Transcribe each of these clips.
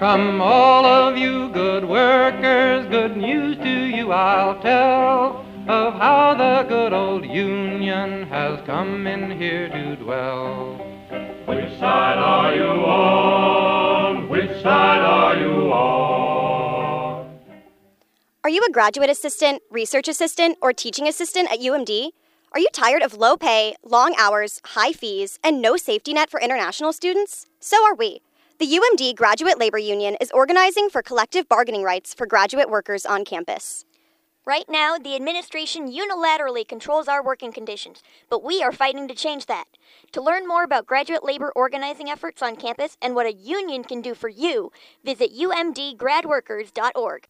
Come all of you good workers, good news to you I'll tell, of how the good old Union has come in here to dwell. Which side are you on? Which side are you on? Are you a graduate assistant, research assistant, or teaching assistant at UMD? Are you tired of low pay, long hours, high fees, and no safety net for international students? So are we. The UMD Graduate Labor Union is organizing for collective bargaining rights for graduate workers on campus. Right now, the administration unilaterally controls our working conditions, but we are fighting to change that. To learn more about graduate labor organizing efforts on campus and what a union can do for you, visit umdgradworkers.org.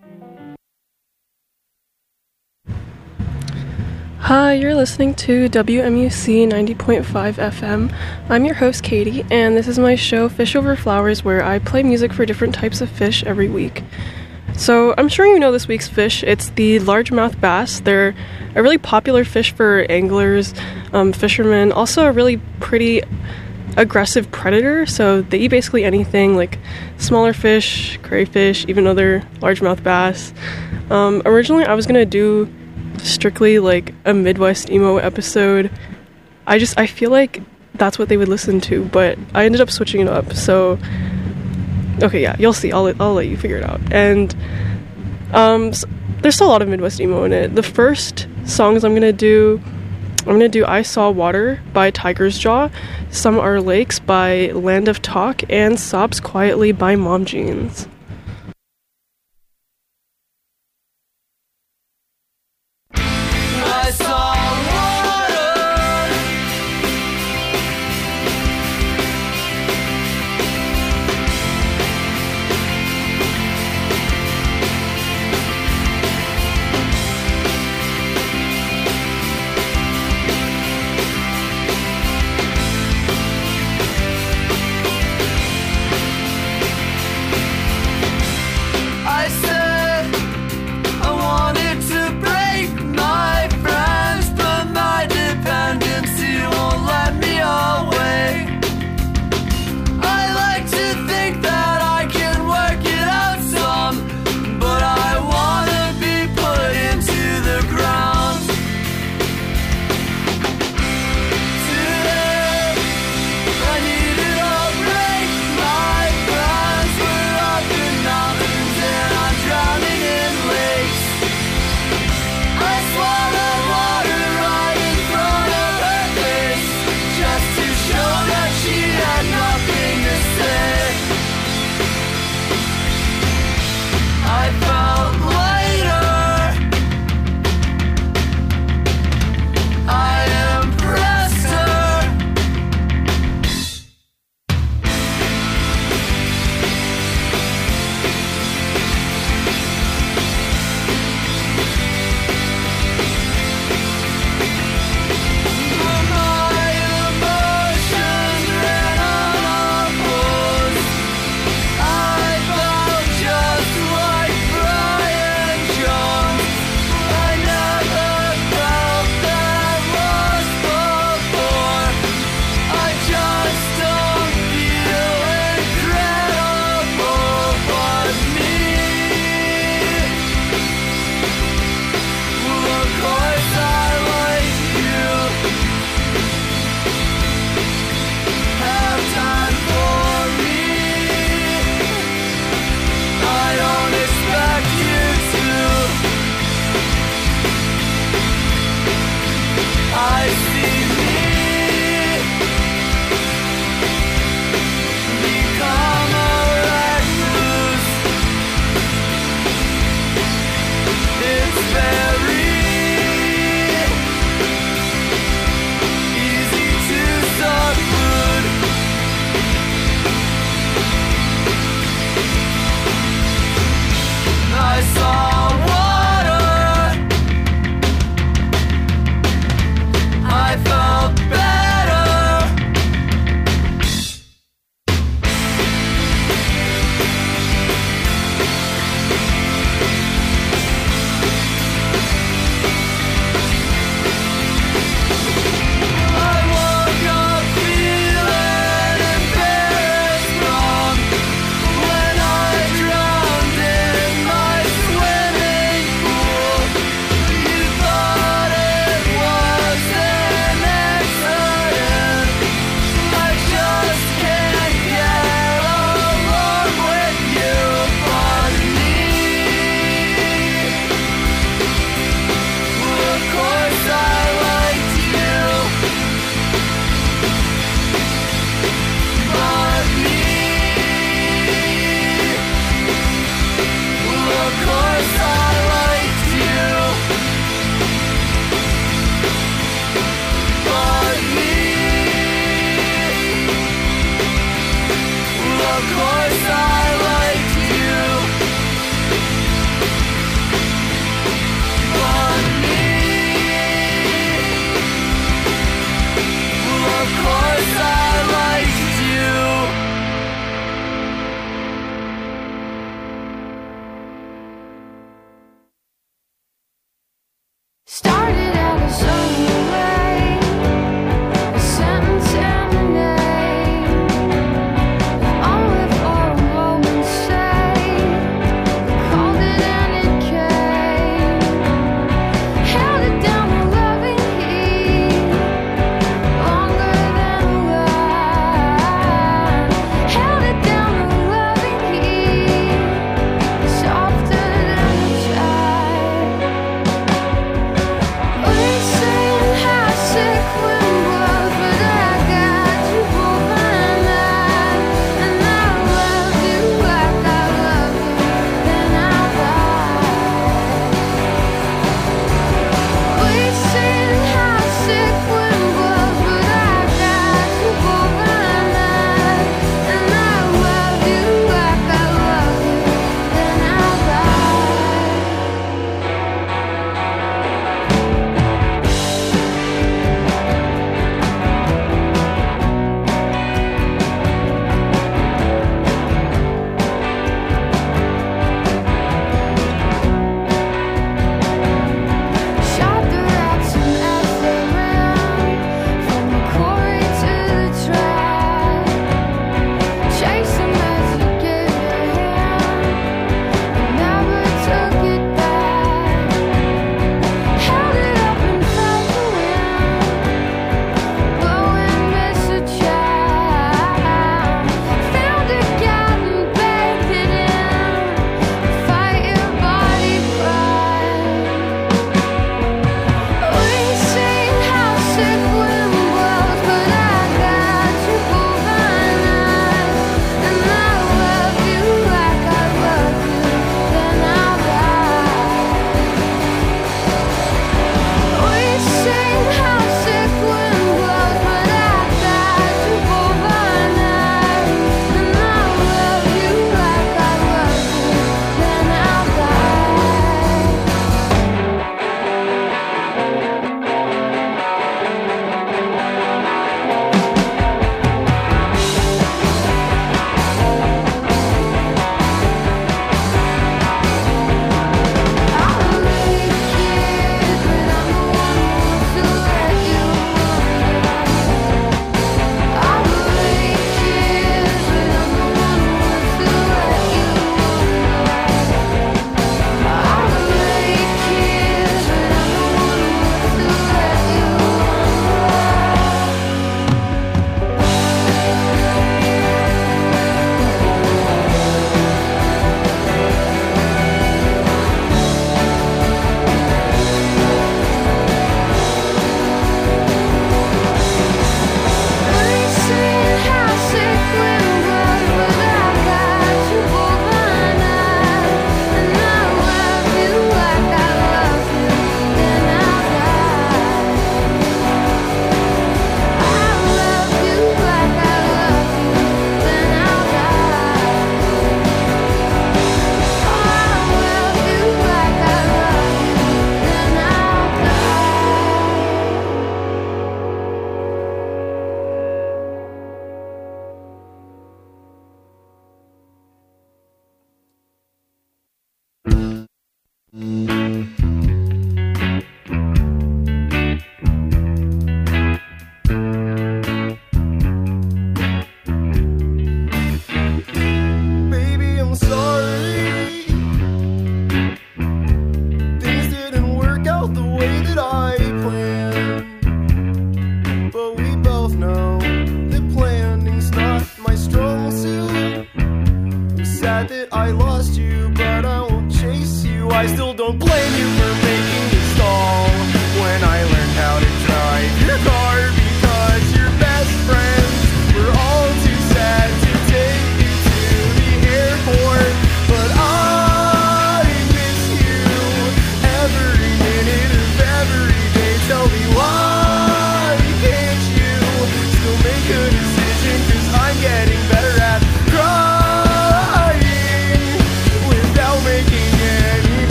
Hi, you're listening to WMUC 90.5 FM. I'm your host, Katie, and this is my show, Fish Over Flowers, where I play music for different types of fish every week. So, I'm sure you know this week's fish. It's the largemouth bass. They're a really popular fish for anglers, fishermen, also a really pretty aggressive predator, so they eat basically anything, like smaller fish, crayfish, even other largemouth bass. Originally, I was going to do strictly like a Midwest emo episode. I feel like that's what they would listen to, but I ended up switching it up. So okay, yeah, you'll see. I'll let you figure it out. And so there's still a lot of Midwest emo in it. The first songs I'm gonna do I Saw Water by Tiger's Jaw, Some Are Lakes by Land of Talk, and Sobs Quietly by Mom Jeans.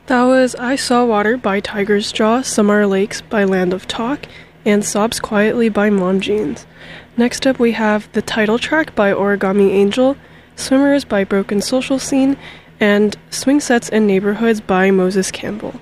That was I Saw Water by Tiger's Jaw, Some Are Lakes by Land of Talk, and Sobs Quietly by Mom Jeans. Next up we have the title track by Origami Angel, Swimmers by Broken Social Scene, and Swing Sets and Neighborhoods by Moses Campbell.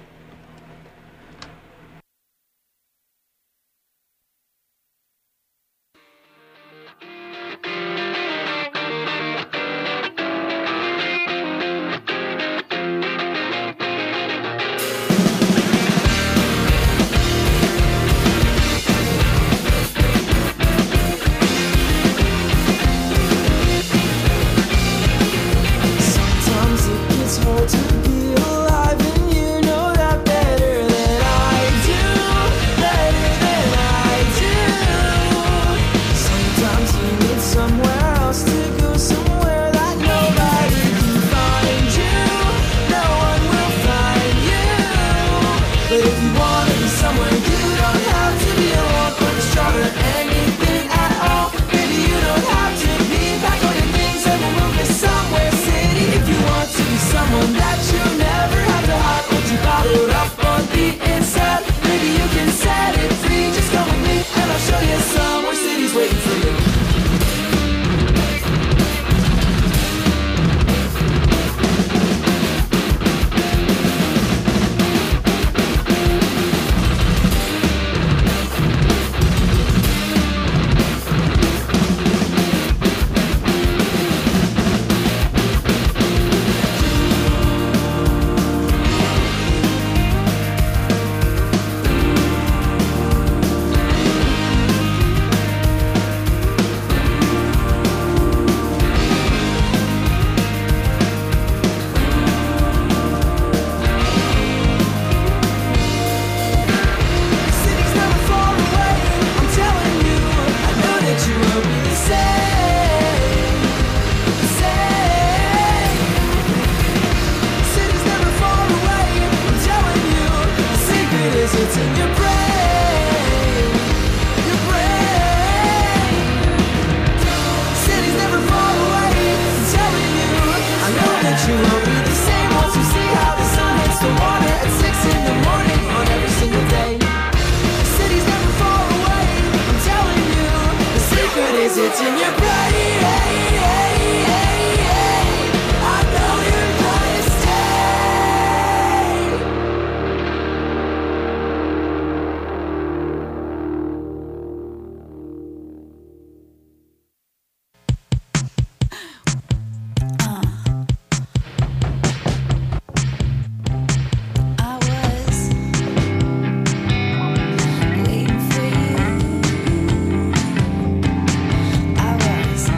Waiting for you. I was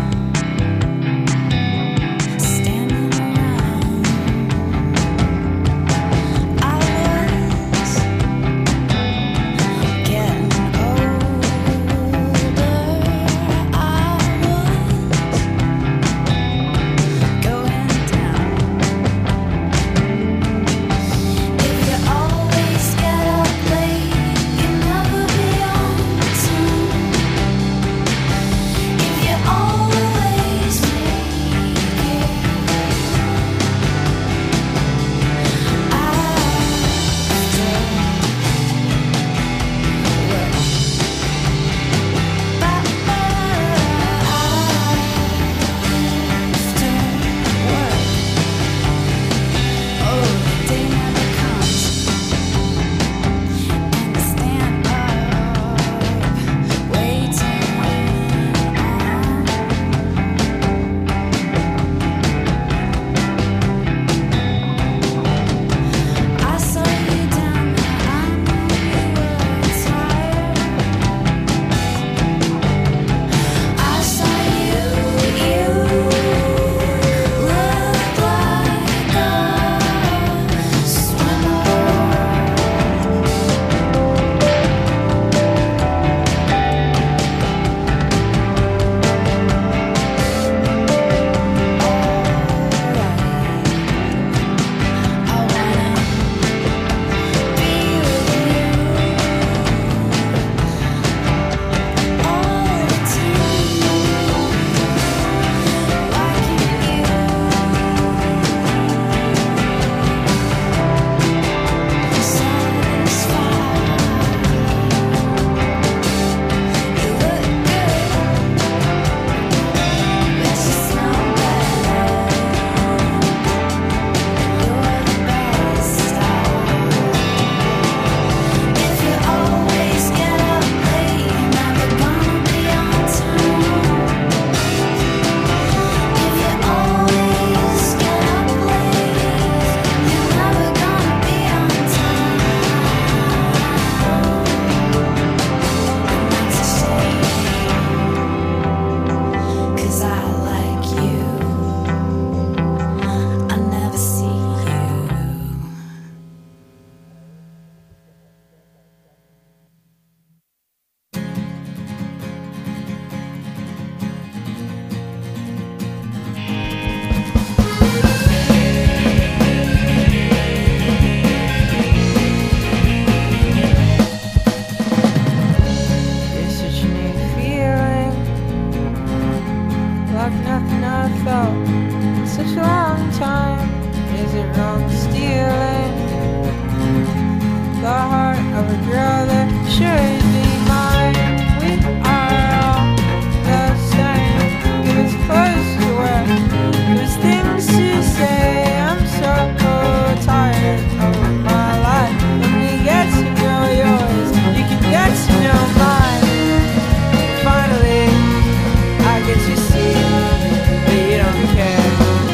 know. Such a long time. Is it wrong stealing the heart of a girl that should be mine? We are all the same. Give us close to wear. Give us things to say. I'm so tired of my life. Let me get to know yours. You can get to know mine. Finally, I get to see that you don't care.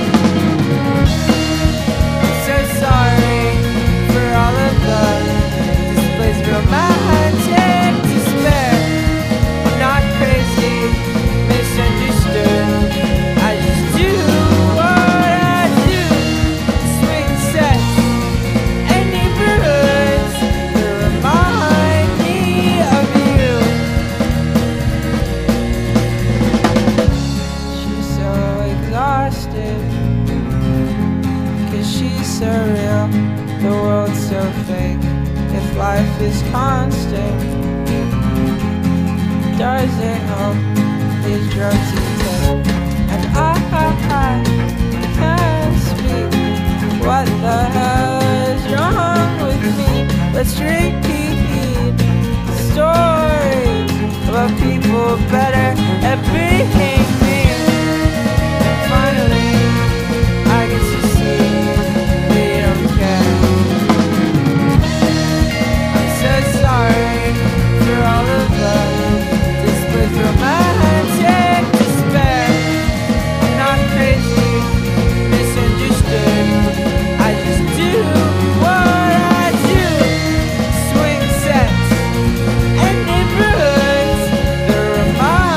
So sorry for all of the displays of romantic despair. I'm not crazy, misunderstood. I just do what I do. Swing sets and neighborhoods that remind me of you. She's so exhausted, 'cause she's so real, the world's so fake. If life is constant, does it help these drugs you take? And I can't speak. What the hell is wrong with me? Let's repeat stories about people better at being mean. And finally, I get to see that you don't care. I'm so sorry for all of the displays of romantic despair. I'm not crazy, misunderstood. I just do what I do. Swing sets and neighborhoods that remind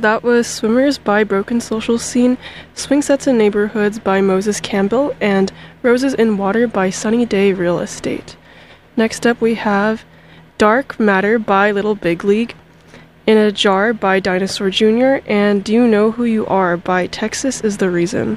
that was Swimmers by Broken Social Scene, Swing Sets in Neighborhoods by Moses Campbell, and Roses in Water by Sunny Day Real Estate. Next up we have Dark Matter by Little Big League, In a Jar by Dinosaur Jr., and Do You Know Who You Are by Texas Is the Reason.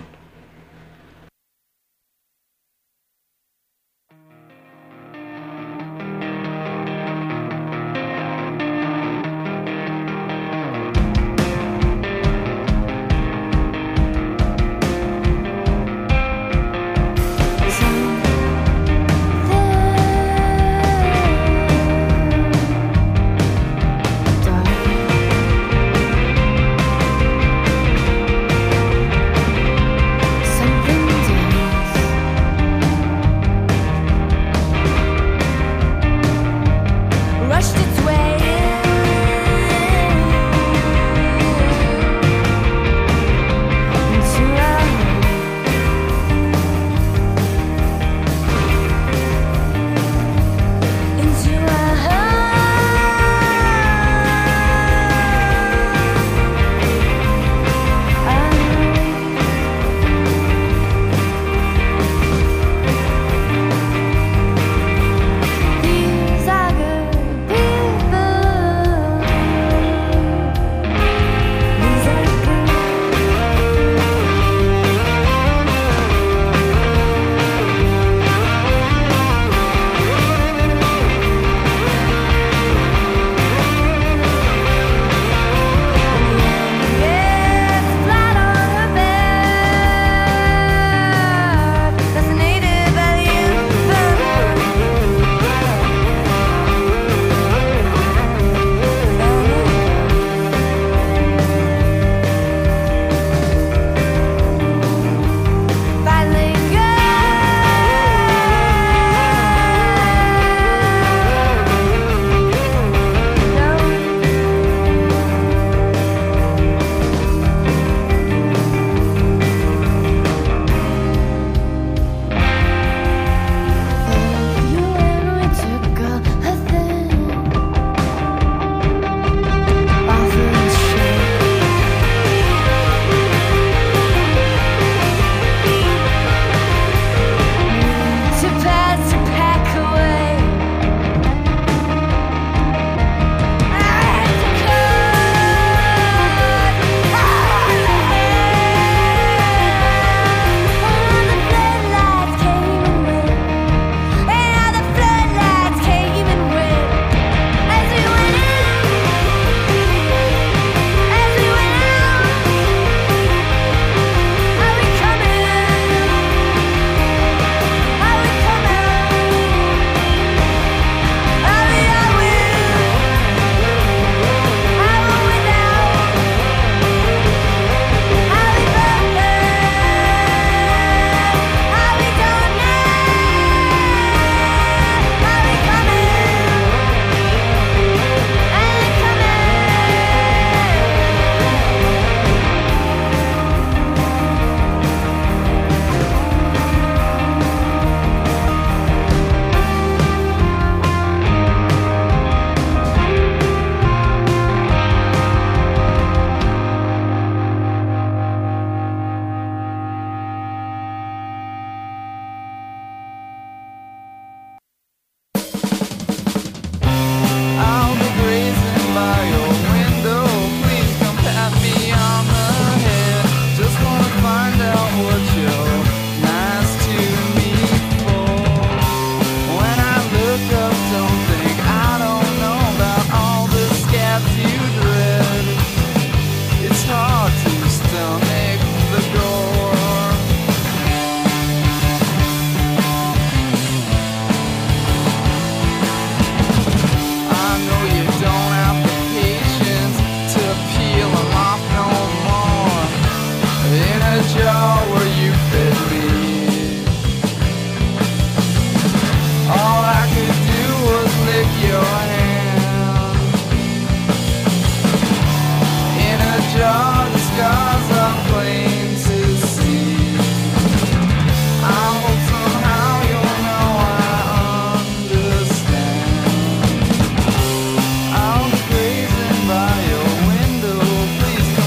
Please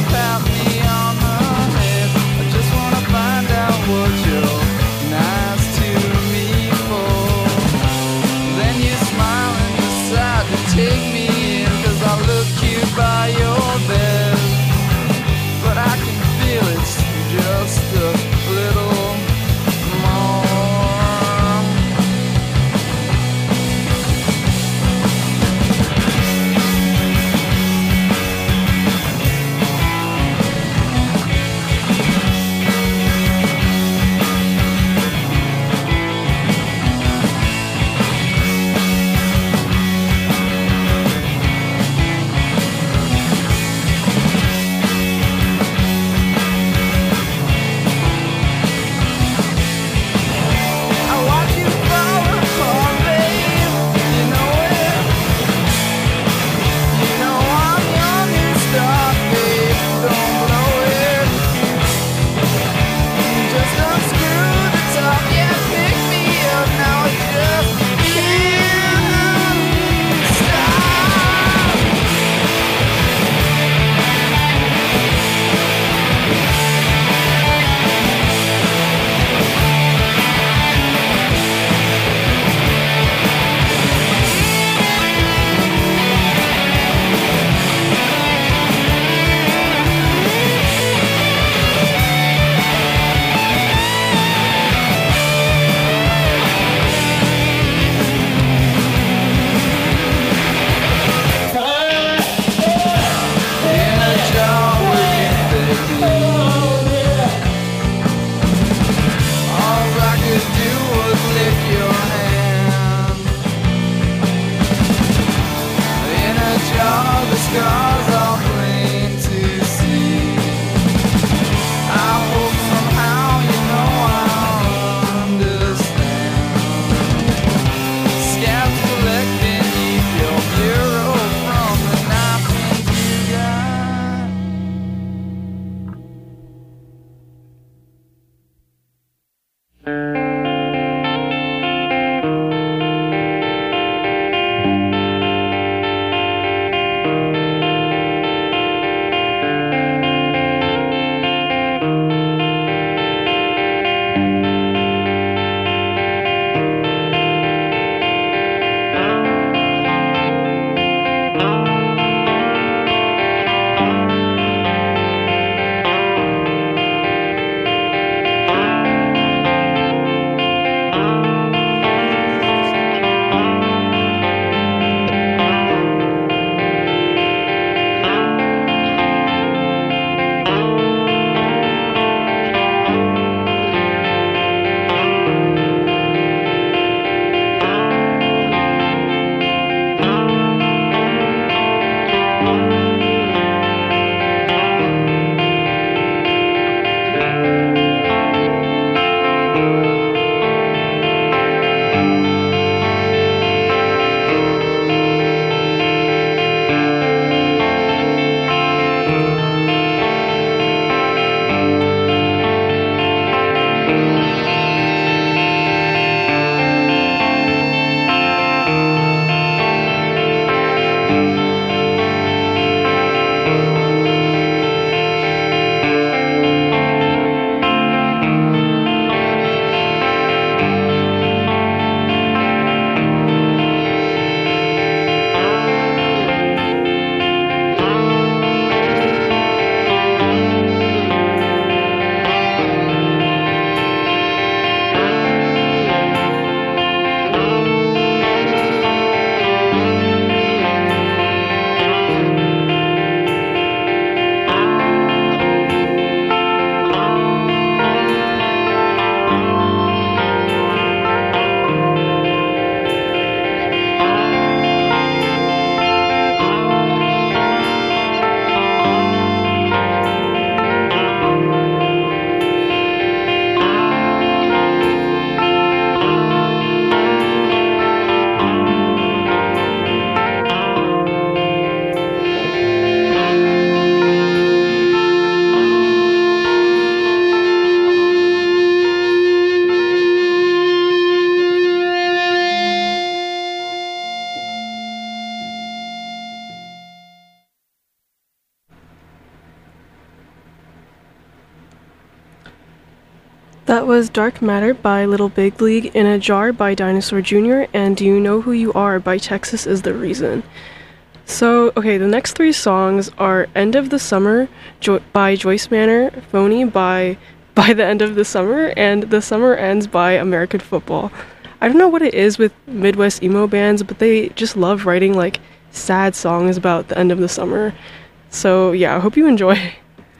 That was Dark Matter by Little Big League, In a Jar by Dinosaur Jr., and Do You Know Who You Are by Texas Is the Reason. So, okay, the next three songs are End of the Summer by Joyce Manor, Phony by the End of the Summer, and The Summer Ends by American Football. I don't know what it is with Midwest emo bands, but they just love writing, like, sad songs about the end of the summer. So, yeah, I hope you enjoy.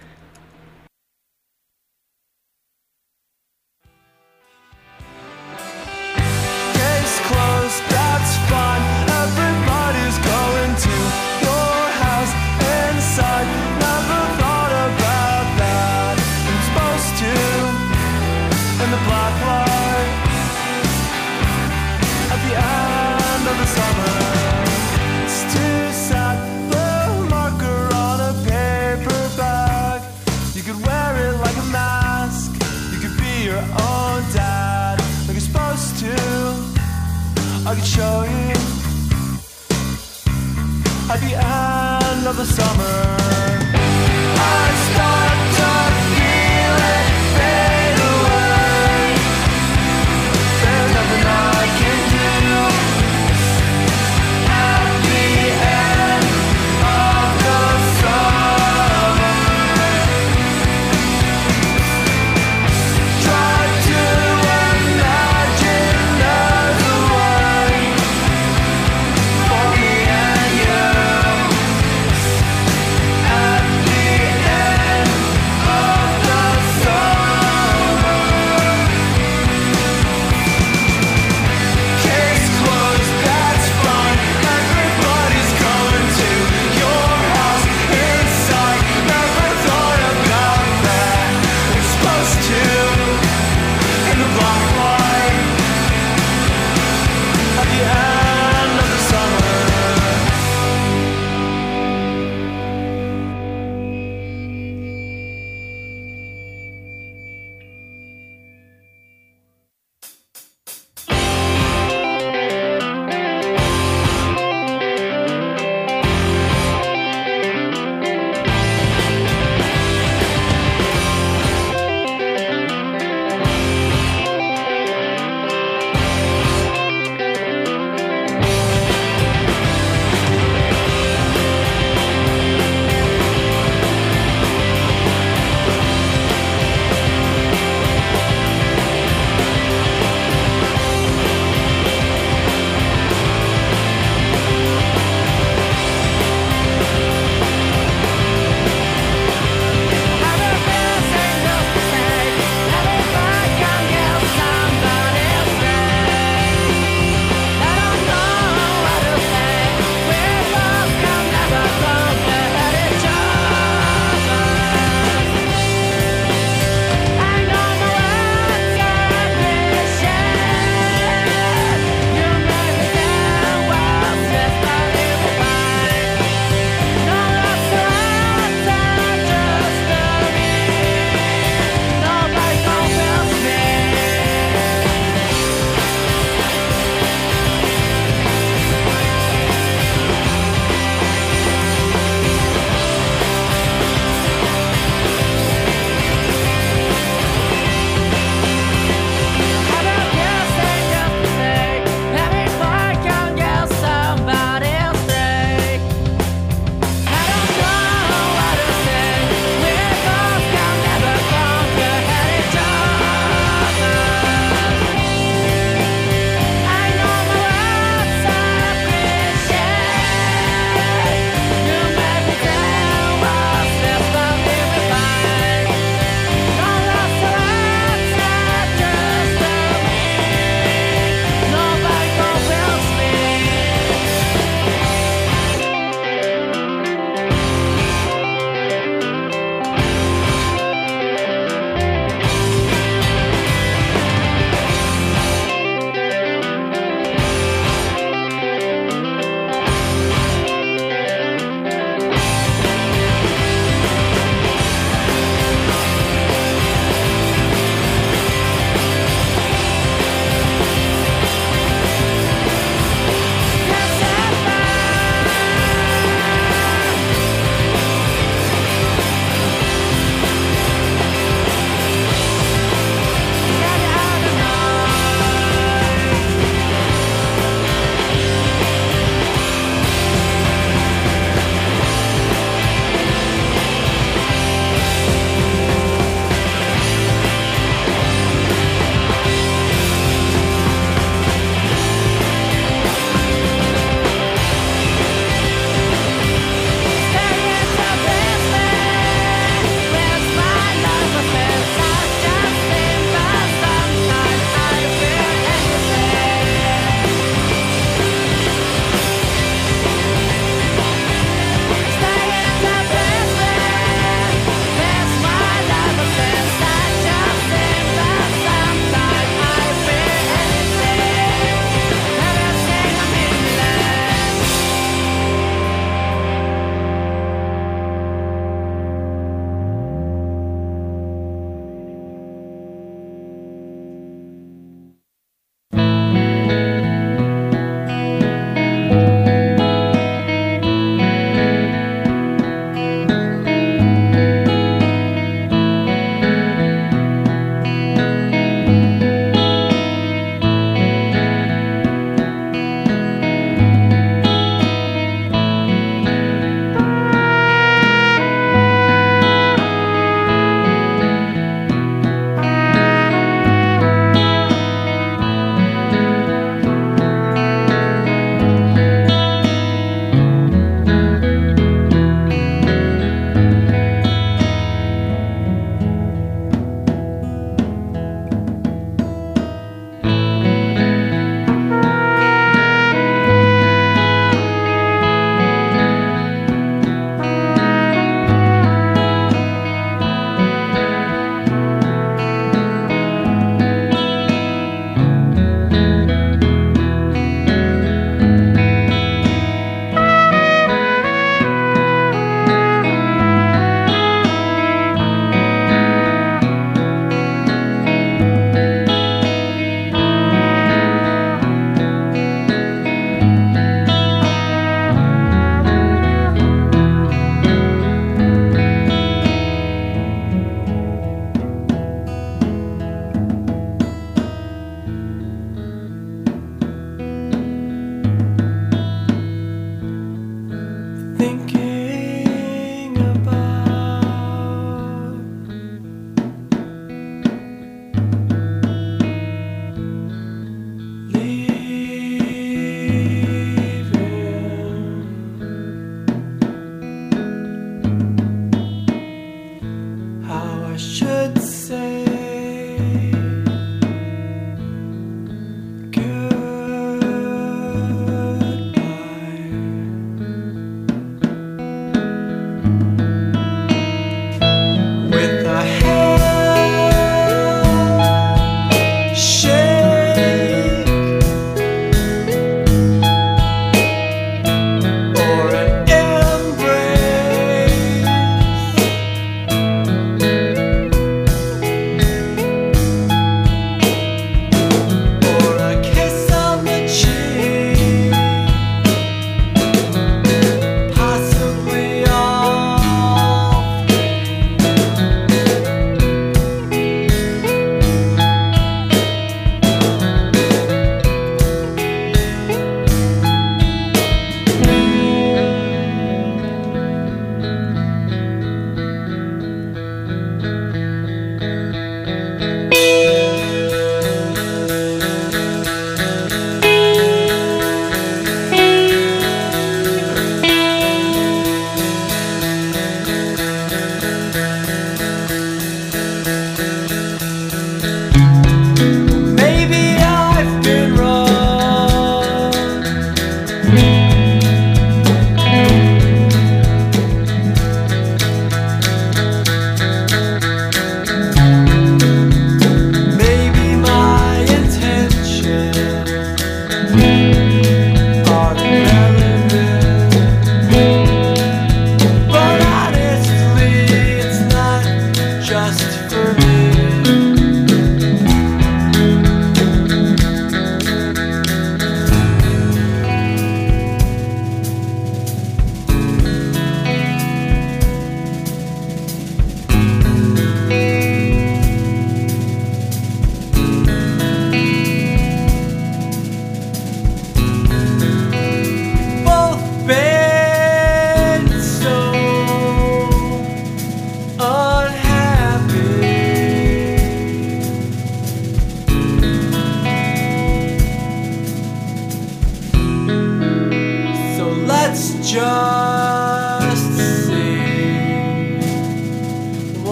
I could show you at the end of the summer. I start to feel it fade away. There's nothing I can do at the end of the summer. Try to imagine there's a way for me and you.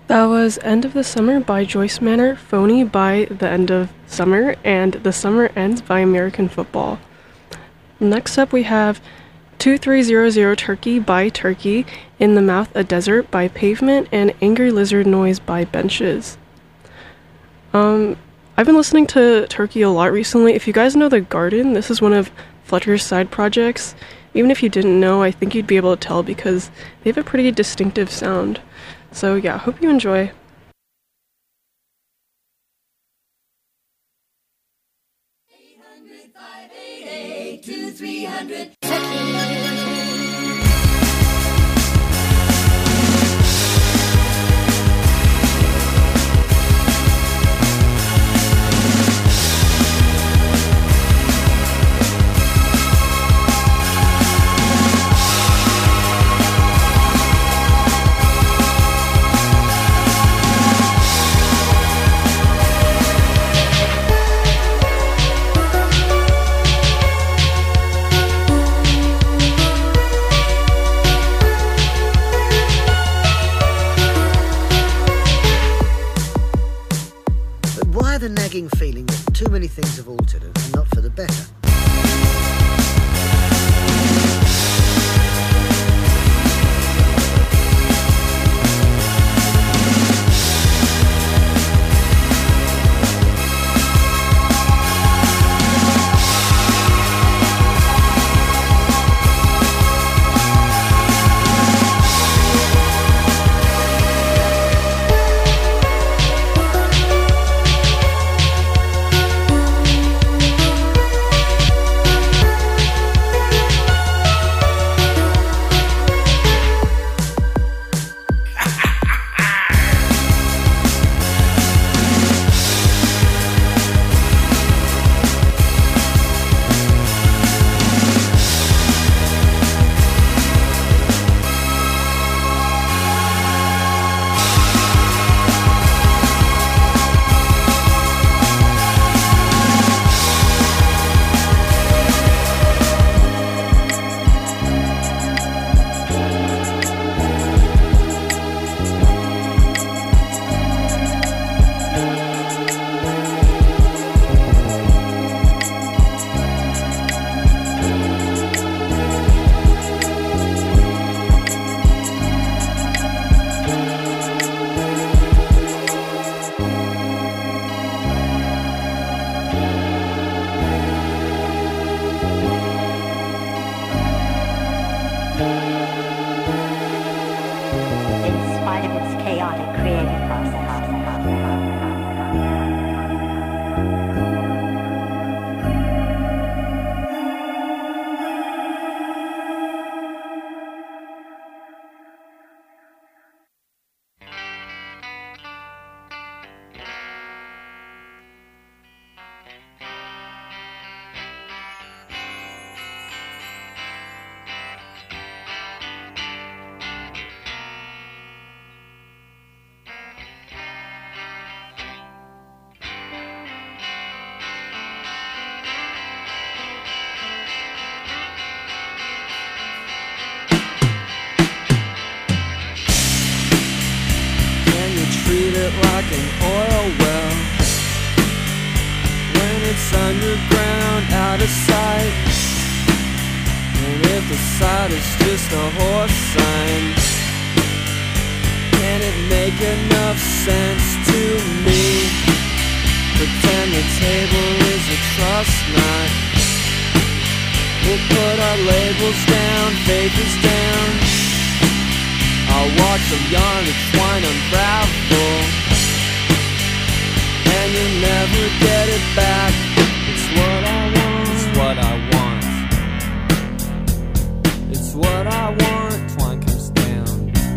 That was End of the Summer by Joyce Manor, Phony by The End of Summer, and The Summer Ends by American Football. Next up we have 2300 Turkey by Turkey, In the Mouth a Desert by Pavement, and Angry Lizard Noise by Benches. I've been listening to Turkey a lot recently. If you guys know The Garden, this is one of Fletcher's side projects. Even if you didn't know, I think you'd be able to tell because they have a pretty distinctive sound. So yeah, hope you enjoy. The nagging feeling that too many things have altered and not for the better. Treat it like an oil well when it's underground, out of sight. And if the sight is just a horse sign, can it make enough sense to me? Pretend the table is a trust knot. We'll put our labels down, faith is down. I'll watch them yarn and twine unravel, and you'll never get it back. It's what I want, it's what I want. It's what I want, twine comes down.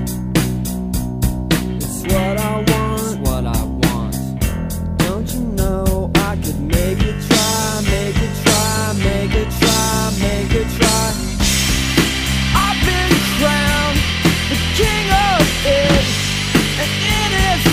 It's what I want, it's what I want. Don't you know I could make it try, make it try, make it try, make it try. I've been crowned the king of it, and in his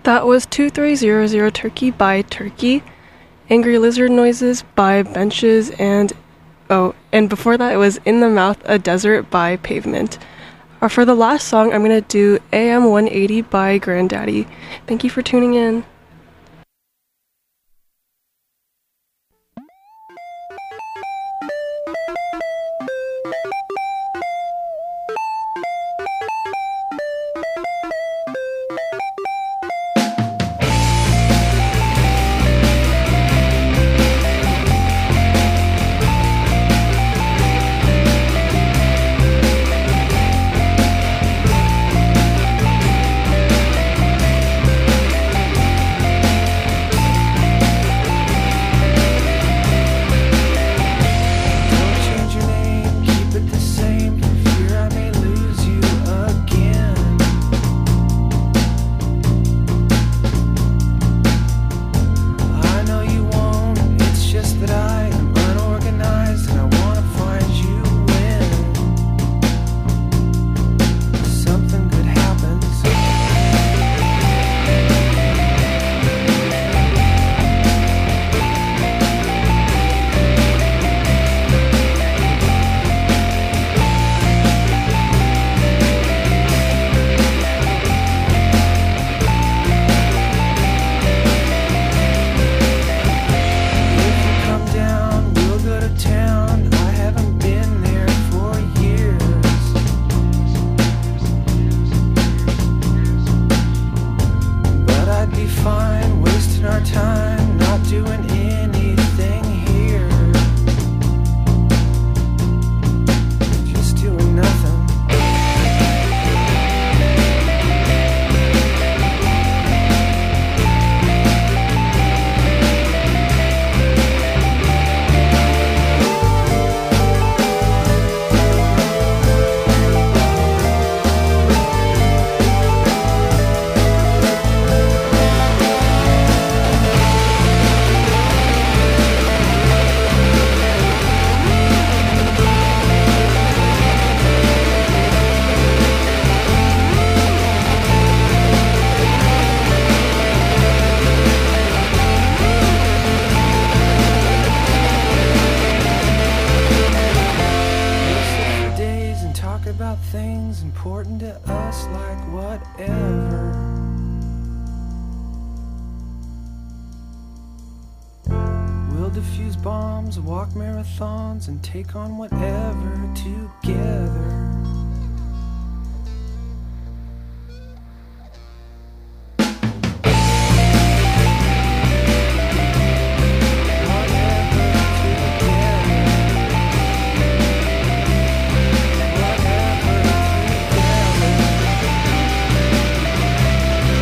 That was 2300 Turkey by Turkey, Angry Lizard Noises by Benches, and before that it was In the Mouth a Desert by Pavement. For the last song, I'm going to do AM 180 by Granddaddy. Thank you for tuning in. Defuse bombs, walk marathons, and take on whatever together.